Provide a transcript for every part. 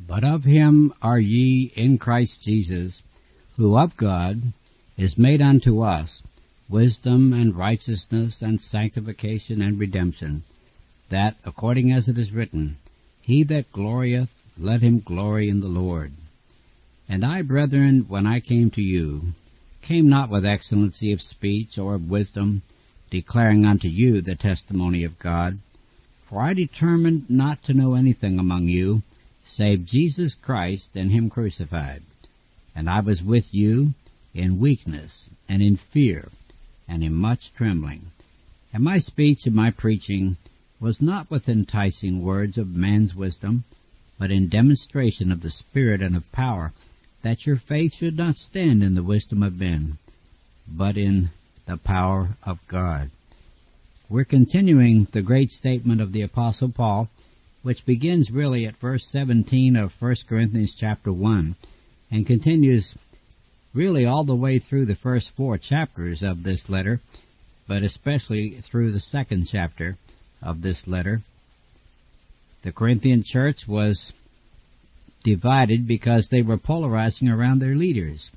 But of him are ye in Christ Jesus, who of God is made unto us wisdom and righteousness and sanctification and redemption, that, according as it is written, He that glorieth, let him glory in the Lord. And I, brethren, when I came to you, came not with excellency of speech or of wisdom, declaring unto you the testimony of God. For I determined not to know anything among you, save Jesus Christ and Him crucified. And I was with you in weakness and in fear and in much trembling. And my speech and my preaching was not with enticing words of man's wisdom, but in demonstration of the Spirit and of power, that your faith should not stand in the wisdom of men, but in the power of God. We're continuing the great statement of the Apostle Paul, which begins really at verse 17 of 1 Corinthians chapter 1, and continues really all the way through the first 4 chapters of this letter, but especially through the 2nd chapter of this letter. The Corinthian church was divided because they were polarizing around their leaders.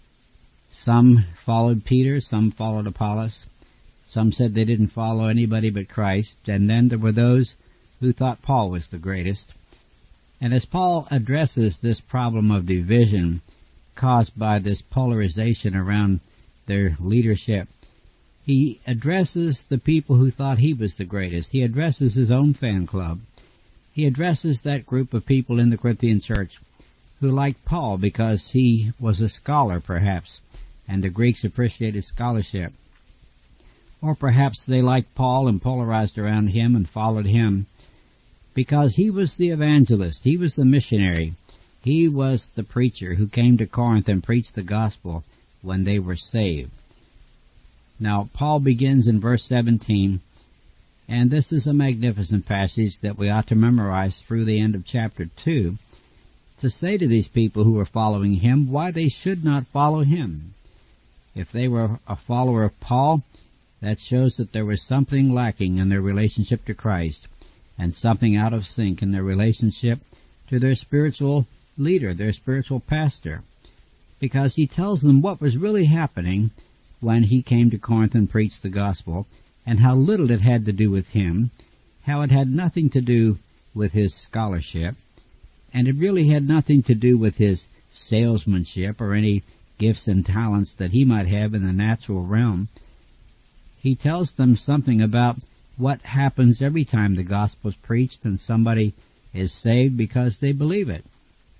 Some followed Peter, some followed Apollos, some said they didn't follow anybody but Christ, and then there were those who thought Paul was the greatest. And as Paul addresses this problem of division caused by this polarization around their leadership, he addresses the people who thought he was the greatest. He addresses his own fan club. He addresses that group of people in the Corinthian church who liked Paul because he was a scholar, perhaps, and the Greeks appreciated scholarship. Or perhaps they liked Paul and polarized around him and followed him because he was the evangelist, he was the missionary, he was the preacher who came to Corinth and preached the gospel when they were saved. Now, Paul begins in verse 17, and this is a magnificent passage that we ought to memorize through the end of chapter 2, to say to these people who were following him why they should not follow him. If they were a follower of Paul, that shows that there was something lacking in their relationship to Christ and something out of sync in their relationship to their spiritual leader, their spiritual pastor, because he tells them what was really happening when he came to Corinth and preached the gospel, and how little it had to do with him, how it had nothing to do with his scholarship, and it really had nothing to do with his salesmanship or any gifts and talents that he might have in the natural realm. He tells them something about what happens every time the gospel is preached and somebody is saved because they believe it.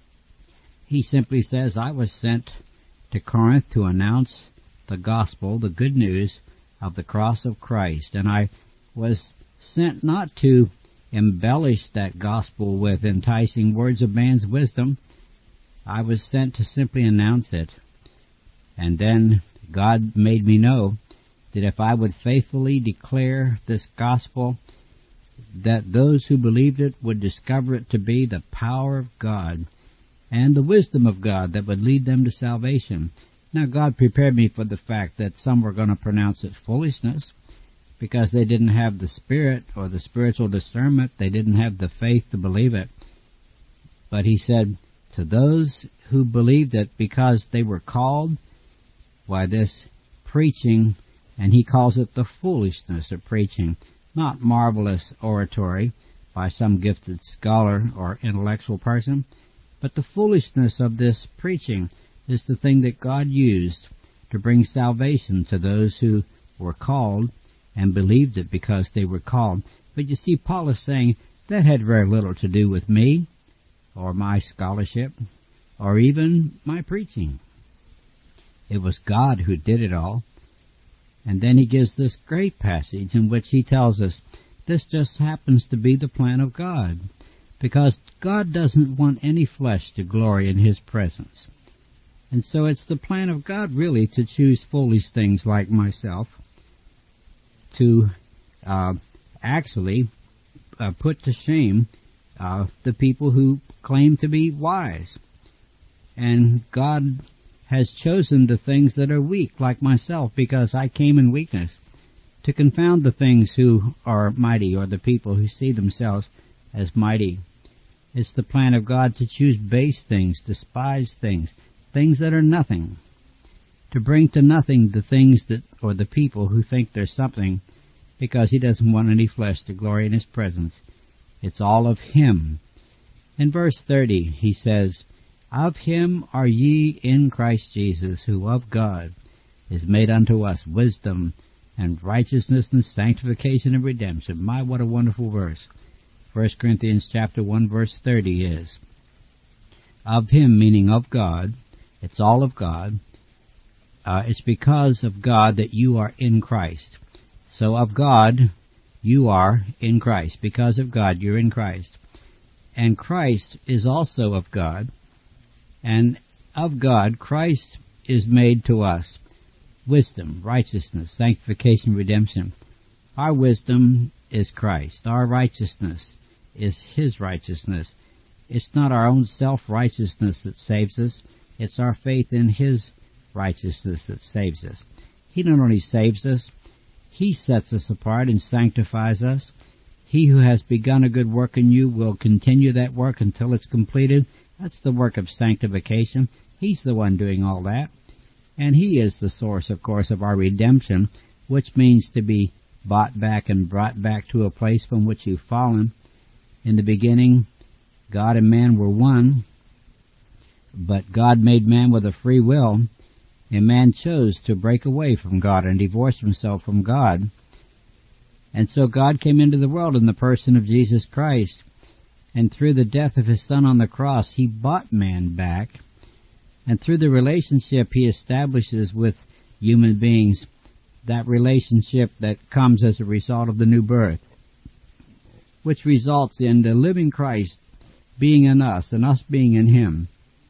He simply says, I was sent to Corinth to announce the gospel, the good news of the cross of Christ, and I was sent not to embellish that gospel with enticing words of man's wisdom. I was sent to simply announce it. And then God made me know that if I would faithfully declare this gospel, that those who believed it would discover it to be the power of God and the wisdom of God that would lead them to salvation. Now, God prepared me for the fact that some were going to pronounce it foolishness because they didn't have the Spirit or the spiritual discernment. They didn't have the faith to believe it. But he said, to those who believed it because they were called, why, this preaching, and he calls it the foolishness of preaching, not marvelous oratory by some gifted scholar or intellectual person, but the foolishness of this preaching is the thing that God used to bring salvation to those who were called and believed it because they were called. But you see, Paul is saying that had very little to do with me or my scholarship or even my preaching. It was God who did it all. And then he gives this great passage in which he tells us this just happens to be the plan of God, because God doesn't want any flesh to glory in his presence. And so it's the plan of God really to choose foolish things like myself to actually put to shame the people who claim to be wise. And God has chosen the things that are weak, like myself, because I came in weakness, to confound the things who are mighty, or the people who see themselves as mighty. It's the plan of God to choose base things, despised things, things that are nothing, to bring to nothing the things that, or the people who think they're something, because he doesn't want any flesh to glory in his presence. It's all of him. In verse 30, he says, "Of him are ye in Christ Jesus, who of God is made unto us wisdom and righteousness and sanctification and redemption." My, what a wonderful verse. 1 Corinthians chapter 1 verse 30 is, of him, meaning of God. It's all of God. It's because of God that you are in Christ. So of God, you are in Christ. Because of God, you're in Christ. And Christ is also of God. And of God, Christ is made to us wisdom, righteousness, sanctification, redemption. Our wisdom is Christ. Our righteousness is his righteousness. It's not our own self-righteousness that saves us. It's our faith in his righteousness that saves us. He not only saves us, he sets us apart and sanctifies us. He who has begun a good work in you will continue that work until it's completed. That's the work of sanctification. He's the one doing all that. And he is the source, of course, of our redemption, which means to be bought back and brought back to a place from which you've fallen. In the beginning, God and man were one, but God made man with a free will, and man chose to break away from God and divorce himself from God. And so God came into the world in the person of Jesus Christ, and through the death of his Son on the cross, he bought man back, and through the relationship he establishes with human beings, that relationship that comes as a result of the new birth, which results in the living Christ being in us and us being in him.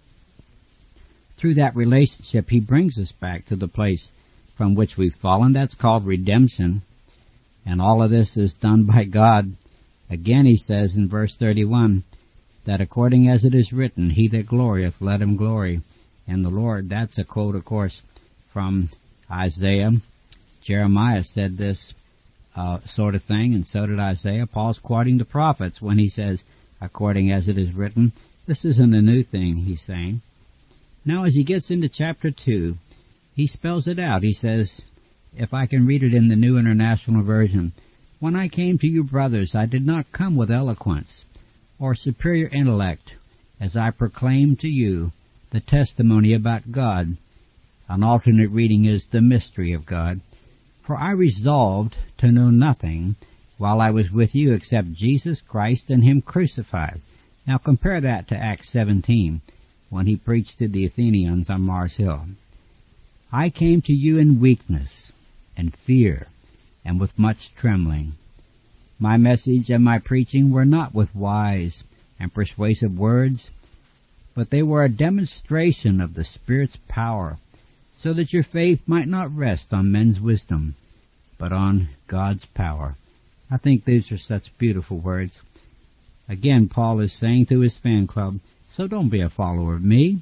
Through that relationship, he brings us back to the place from which we've fallen. That's called redemption. And all of this is done by God. Again, he says in verse 31, that according as it is written, he that glorieth, let him glory in the Lord. That's a quote, of course, from Isaiah. Jeremiah said this sort of thing, and so did Isaiah. Paul's quoting the prophets when he says, according as it is written. This isn't a new thing, he's saying. Now, as he gets into chapter 2, he spells it out. He says, if I can read it in the New International Version, when I came to you, brothers, I did not come with eloquence or superior intellect, as I proclaimed to you the testimony about God. An alternate reading is the mystery of God. For I resolved to know nothing while I was with you except Jesus Christ and him crucified. Now compare that to Acts 17, when he preached to the Athenians on Mars Hill. I came to you in weakness and fear and with much trembling. My message and my preaching were not with wise and persuasive words, but they were a demonstration of the Spirit's power, so that your faith might not rest on men's wisdom, but on God's power. I think these are such beautiful words. Again, Paul is saying to his fan club, so don't be a follower of me.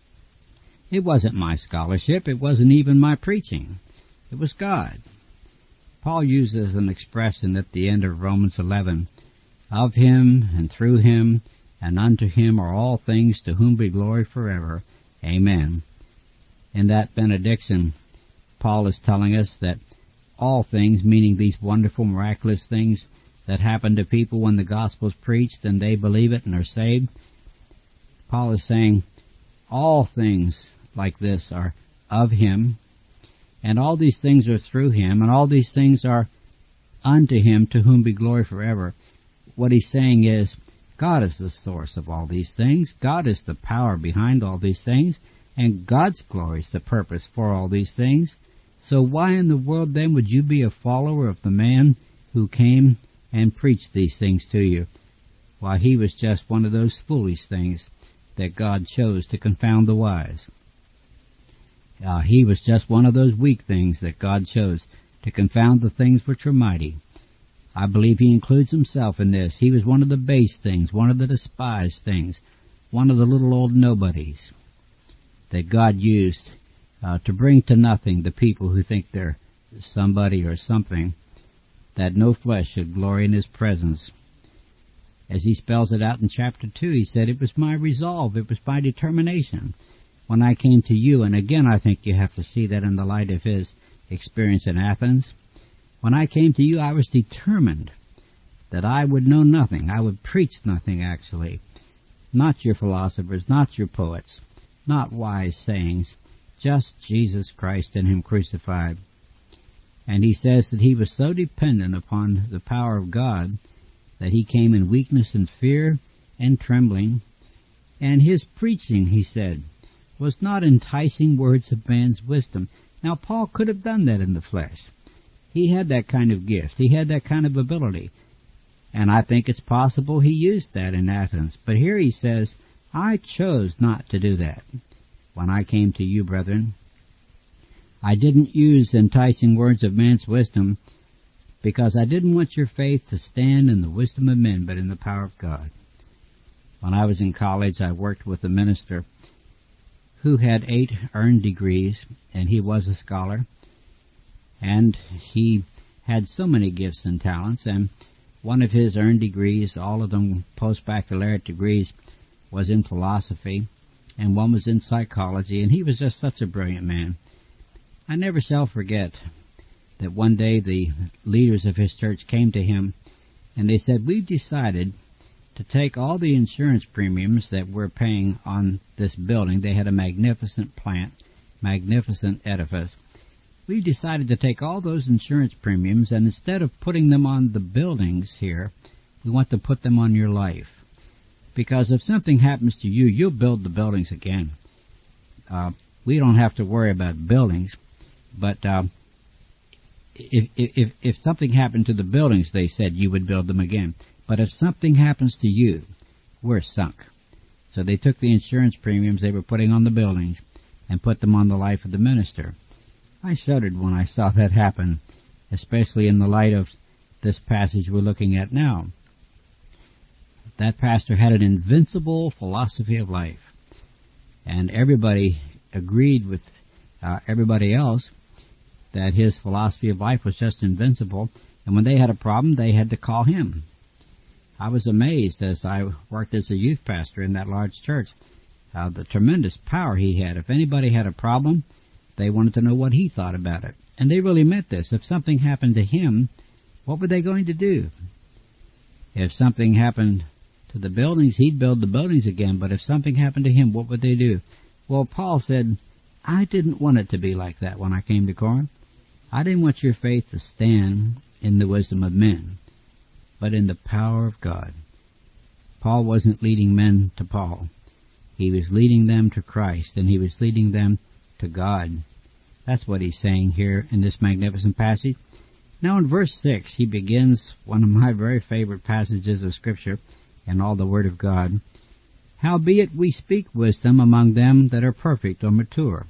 It wasn't my scholarship. It wasn't even my preaching. It was God. Paul uses an expression at the end of Romans 11, of him and through him and unto him are all things, to whom be glory forever. Amen. In that benediction, Paul is telling us that all things, meaning these wonderful, miraculous things that happen to people when the gospel is preached and they believe it and are saved, Paul is saying all things like this are of him, and all these things are through him, and all these things are unto him, to whom be glory forever. What he's saying is, God is the source of all these things. God is the power behind all these things, and God's glory is the purpose for all these things. So why in the world then would you be a follower of the man who came and preached these things to you? Why, he was just one of those foolish things that God chose to confound the wise. He was just one of those weak things that God chose to confound the things which are mighty. I believe he includes himself in this. He was one of the base things, one of the despised things, one of the little old nobodies that God used to bring to nothing the people who think they're somebody or something, that no flesh should glory in his presence. As he spells it out in chapter 2, he said, "It was my resolve, it was my determination when I came to you." And again, I think you have to see that in the light of his experience in Athens. When I came to you, I was determined that I would know nothing. I would preach nothing, actually. Not your philosophers, not your poets, not wise sayings, just Jesus Christ and him crucified. And he says that he was so dependent upon the power of God that he came in weakness and fear and trembling. And his preaching, he said, was not enticing words of man's wisdom. Now, Paul could have done that in the flesh. He had that kind of gift. He had that kind of ability. And I think it's possible he used that in Athens. But here he says, I chose not to do that. When I came to you, brethren, I didn't use enticing words of man's wisdom, because I didn't want your faith to stand in the wisdom of men, but in the power of God. When I was in college, I worked with a minister who had 8 earned degrees, and he was a scholar, and he had so many gifts and talents, and one of his earned degrees, all of them post-baccalaureate degrees, was in philosophy, and one was in psychology, and he was just such a brilliant man. I never shall forget that one day the leaders of his church came to him and they said, "We've decided to take all the insurance premiums that we're paying on this building." They had a magnificent plant, magnificent edifice. "We've decided to take all those insurance premiums, and instead of putting them on the buildings here, we want to put them on your life. Because if something happens to you, you'll build the buildings again. We don't have to worry about buildings, but if something happened to the buildings," they said, "you would build them again. But if something happens to you, we're sunk." So they took the insurance premiums they were putting on the buildings and put them on the life of the minister. I shuddered when I saw that happen, especially in the light of this passage we're looking at now. That pastor had an invincible philosophy of life, and everybody agreed with everybody else that his philosophy of life was just invincible, and when they had a problem, they had to call him. I was amazed as I worked as a youth pastor in that large church, the tremendous power he had. If anybody had a problem, they wanted to know what he thought about it. And they really meant this. If something happened to him, what were they going to do? If something happened to the buildings, he'd build the buildings again, but if something happened to him, what would they do? Well, Paul said, I didn't want it to be like that when I came to Corinth. I didn't want your faith to stand in the wisdom of men, but in the power of God. Paul wasn't leading men to Paul. He was leading them to Christ, and he was leading them to God. That's what he's saying here in this magnificent passage. Now in verse 6, he begins one of my very favorite passages of Scripture in all the Word of God. "Howbeit we speak wisdom among them that are perfect or mature.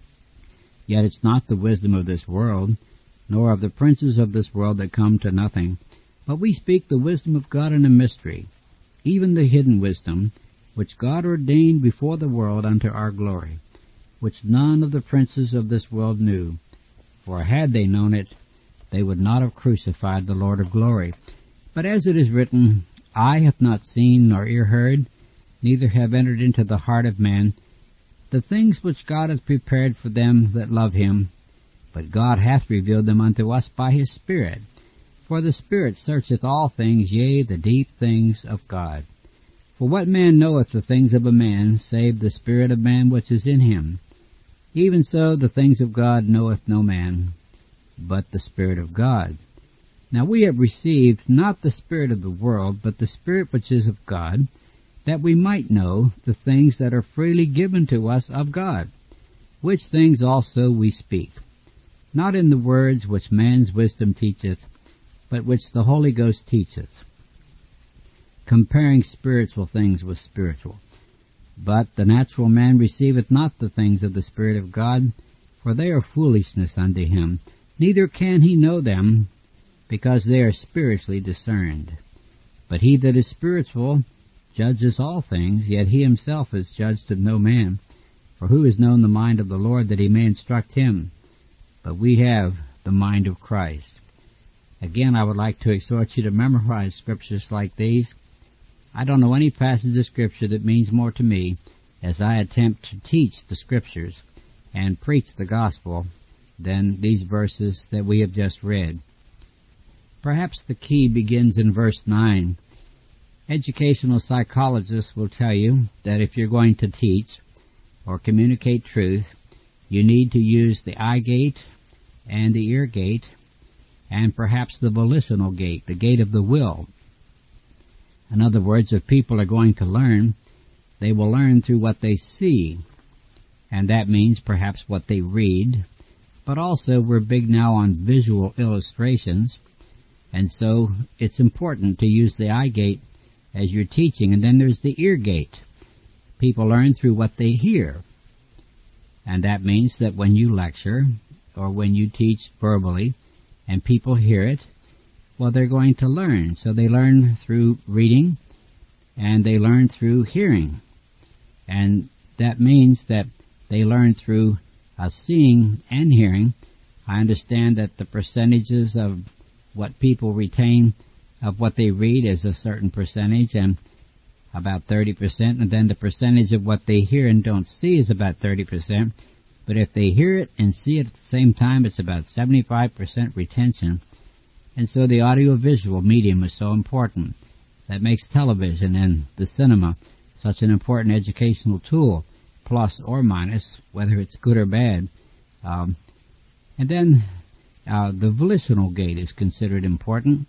Yet it's not the wisdom of this world, nor of the princes of this world that come to nothing. But we speak the wisdom of God in a mystery, even the hidden wisdom, which God ordained before the world unto our glory, which none of the princes of this world knew. For had they known it, they would not have crucified the Lord of glory. But as it is written, Eye hath not seen nor ear heard, neither have entered into the heart of man, the things which God hath prepared for them that love him. But God hath revealed them unto us by his Spirit. For the Spirit searcheth all things, yea, the deep things of God. For what man knoweth the things of a man, save the spirit of man which is in him? Even so the things of God knoweth no man, but the Spirit of God. Now we have received not the spirit of the world, but the Spirit which is of God, that we might know the things that are freely given to us of God, which things also we speak, not in the words which man's wisdom teacheth, but which the Holy Ghost teacheth, comparing spiritual things with spiritual. But the natural man receiveth not the things of the Spirit of God, for they are foolishness unto him, neither can he know them, because they are spiritually discerned. But he that is spiritual judges all things, yet he himself is judged of no man. For who has known the mind of the Lord, that he may instruct him? But we have the mind of Christ. Again, I would like to exhort you to memorize scriptures like these, I don't know any passage of Scripture that means more to me as I attempt to teach the Scriptures and preach the gospel than these verses that we have just read. Perhaps the key begins in verse 9. Educational psychologists will tell you that if you're going to teach or communicate truth, you need to use the eye gate and the ear gate and perhaps the volitional gate, the gate of the will. In other words, if people are going to learn, they will learn through what they see, and that means perhaps what they read, but also we're big now on visual illustrations, and so it's important to use the eye gate as you're teaching. And then there's the ear gate. People learn through what they hear, and that means that when you lecture or when you teach verbally and people hear it, well, they're going to learn. So they learn through reading and they learn through hearing, and that means that they learn through seeing and hearing. I understand that the percentages of what people retain of what they read is a certain percentage, and about 30%, and then the percentage of what they hear and don't see is about 30%. But if they hear it and see it at the same time, it's about 75% retention. And so the audiovisual medium is so important. That makes television and the cinema such an important educational tool, plus or minus, whether it's good or bad. And then the volitional gate is considered important.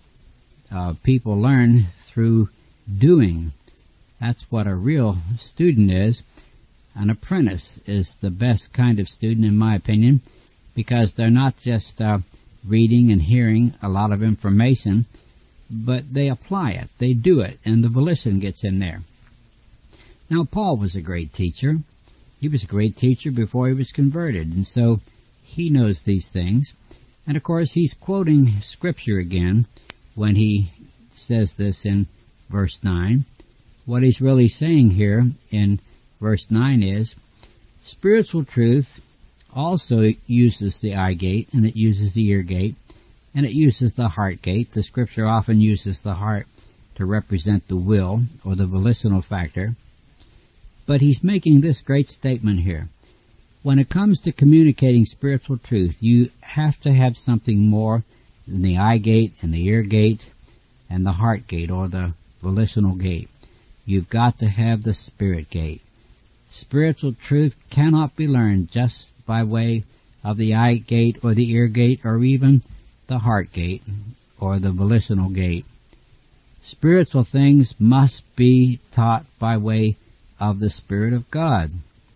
People learn through doing. That's what a real student is. An apprentice is the best kind of student, in my opinion, because they're not just reading and hearing a lot of information, but they apply it, they do it, and the volition gets in there. Now, Paul was a great teacher. He was a great teacher before he was converted, and so he knows these things. And of course, he's quoting Scripture again when he says this in verse 9. What he's really saying here in verse 9 is, spiritual truth also uses the eye gate, and it uses the ear gate, and it uses the heart gate. The Scripture often uses the heart to represent the will or the volitional factor. But he's making this great statement here. When it comes to communicating spiritual truth, you have to have something more than the eye gate and the ear gate and the heart gate or the volitional gate. You've got to have the spirit gate. Spiritual truth cannot be learned just by way of the eye gate or the ear gate or even the heart gate or the volitional gate. Spiritual things must be taught by way of the Spirit of God.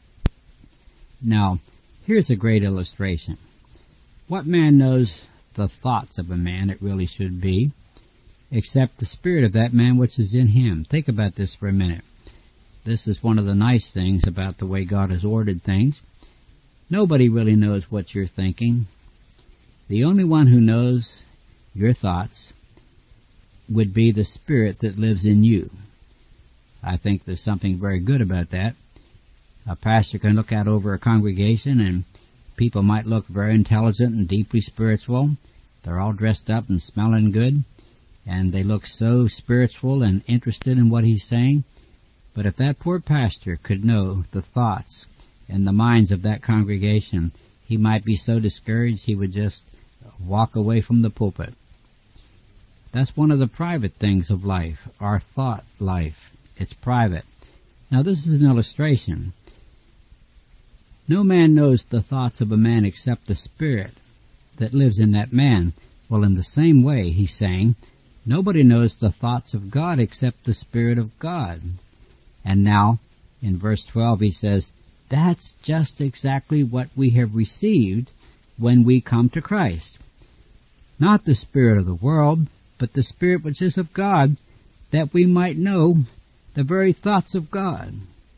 Now, here's a great illustration. What man knows the thoughts of a man, it really should be, except the spirit of that man which is in him? Think about this for a minute. This is one of the nice things about the way God has ordered things. Nobody really knows what you're thinking. The only one who knows your thoughts would be the Spirit that lives in you. I think there's something very good about that. A pastor can look out over a congregation and people might look very intelligent and deeply spiritual. They're all dressed up and smelling good, and they look so spiritual and interested in what he's saying. But if that poor pastor could know the thoughts and the minds of that congregation, he might be so discouraged he would just walk away from the pulpit. That's one of the private things of life, our thought life. It's private. Now, this is an illustration. No man knows the thoughts of a man except the Spirit that lives in that man. Well, in the same way, he's saying, nobody knows the thoughts of God except the Spirit of God. And now, in verse 12, he says, that's just exactly what we have received when we come to Christ. Not the spirit of the world, but the Spirit which is of God, that we might know the very thoughts of God.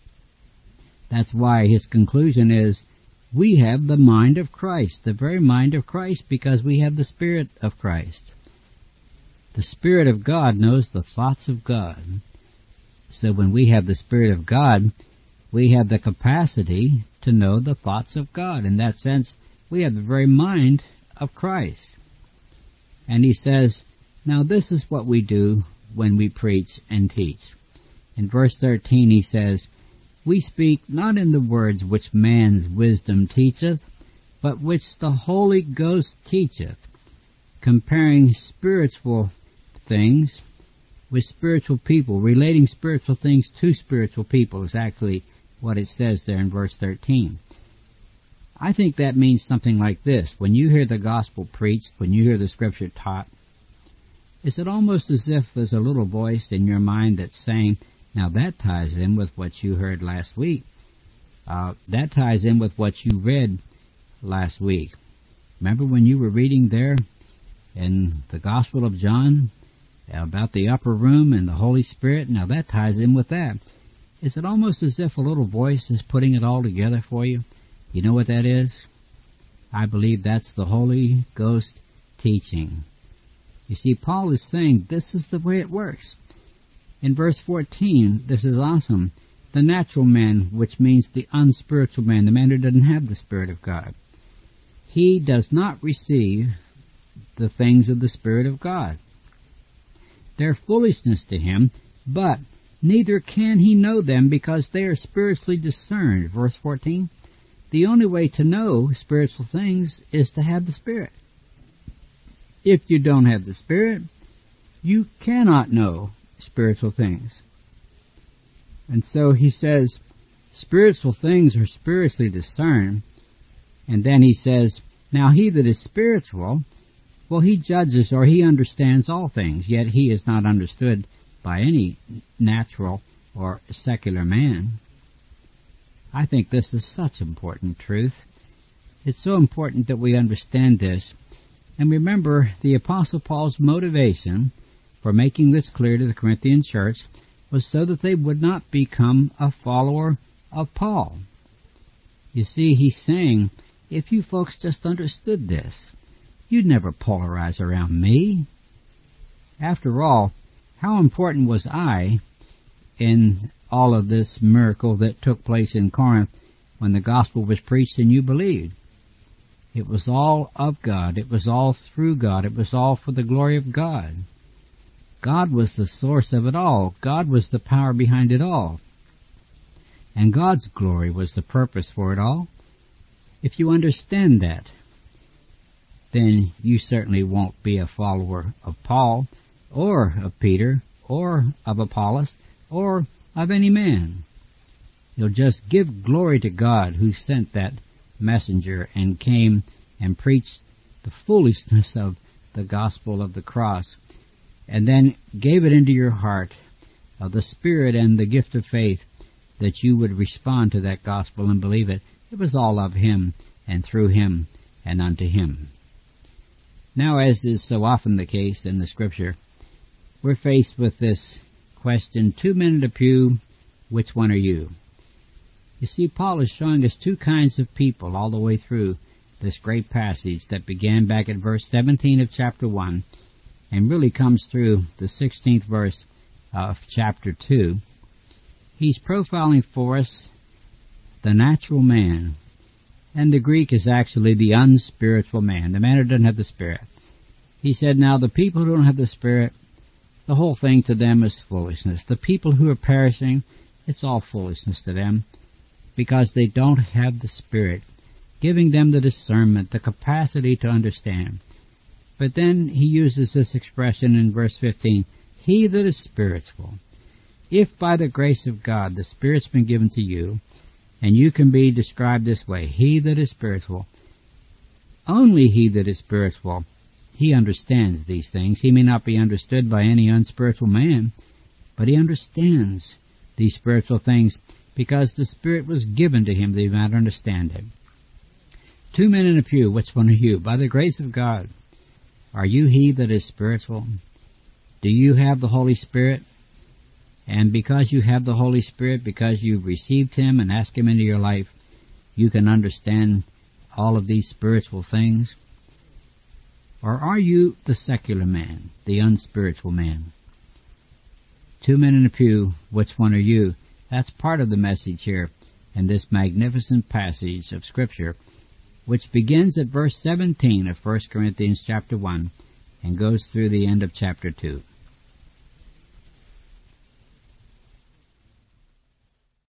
That's why his conclusion is, we have the mind of Christ, the very mind of Christ, because we have the Spirit of Christ. The Spirit of God knows the thoughts of God. So when we have the Spirit of God, we have the capacity to know the thoughts of God. In that sense, we have the very mind of Christ. And he says, now this is what we do when we preach and teach. In verse 13 he says, "We speak not in the words which man's wisdom teacheth, but which the Holy Ghost teacheth," comparing spiritual things with spiritual people, relating spiritual things to spiritual people is actually what it says there in verse 13. I think that means something like this. When you hear the gospel preached, when you hear the scripture taught, is it almost as if there's a little voice in your mind that's saying, now that ties in with what you heard last week. That ties in with what you read last week. Remember when you were reading there in the Gospel of John about the upper room and the Holy Spirit? Now that ties in with that. Is it almost as if a little voice is putting it all together for you? You know what that is? I believe that's the Holy Ghost teaching. You see, Paul is saying this is the way it works. In verse 14, this is awesome. The natural man, which means the unspiritual man, the man who doesn't have the Spirit of God, he does not receive the things of the Spirit of God. They're foolishness to him, but neither can he know them because they are spiritually discerned. Verse 14, the only way to know spiritual things is to have the Spirit. If you don't have the Spirit, you cannot know spiritual things. And so he says, spiritual things are spiritually discerned. And then he says, now he that is spiritual, well, he judges or he understands all things, yet he is not understood by any natural or secular man. I think this is such important truth. It's so important that we understand this. And remember, the Apostle Paul's motivation for making this clear to the Corinthian church was so that they would not become a follower of Paul. You see, he's saying, if you folks just understood this, you'd never polarize around me. After all, how important was I in all of this miracle that took place in Corinth when the gospel was preached and you believed? It was all of God. It was all through God. It was all for the glory of God. God was the source of it all. God was the power behind it all. And God's glory was the purpose for it all. If you understand that, then you certainly won't be a follower of Paul or of Peter or of Apollos or of any man. You'll just give glory to God who sent that messenger and came and preached the foolishness of the gospel of the cross and then gave it into your heart of the Spirit and the gift of faith that you would respond to that gospel and believe it. It was all of Him and through Him and unto Him. Now, as is so often the case in the Scripture, we're faced with this question, 2 men in a pew, which one are you? You see, Paul is showing us two kinds of people all the way through this great passage that began back at verse 17 of chapter 1 and really comes through the 16th verse of chapter 2. He's profiling for us the natural man, and the Greek is actually the unspiritual man, the man who doesn't have the Spirit. He said, now the people who don't have the Spirit, the whole thing to them is foolishness. The people who are perishing, it's all foolishness to them because they don't have the Spirit, giving them the discernment, the capacity to understand. But then he uses this expression in verse 15, he that is spiritual. If by the grace of God the Spirit's been given to you, and you can be described this way, he that is spiritual, only he that is spiritual, he understands these things. He may not be understood by any unspiritual man, but he understands these spiritual things because the Spirit was given to him that he might understand it. 2 men in a pew, which one are you? By the grace of God, are you he that is spiritual? Do you have the Holy Spirit? And because you have the Holy Spirit, because you've received Him and asked Him into your life, you can understand all of these spiritual things? Or are you the secular man, the unspiritual man? 2 men in a pew, which one are you? That's part of the message here in this magnificent passage of Scripture, which begins at verse 17 of 1 Corinthians chapter 1 and goes through the end of chapter 2.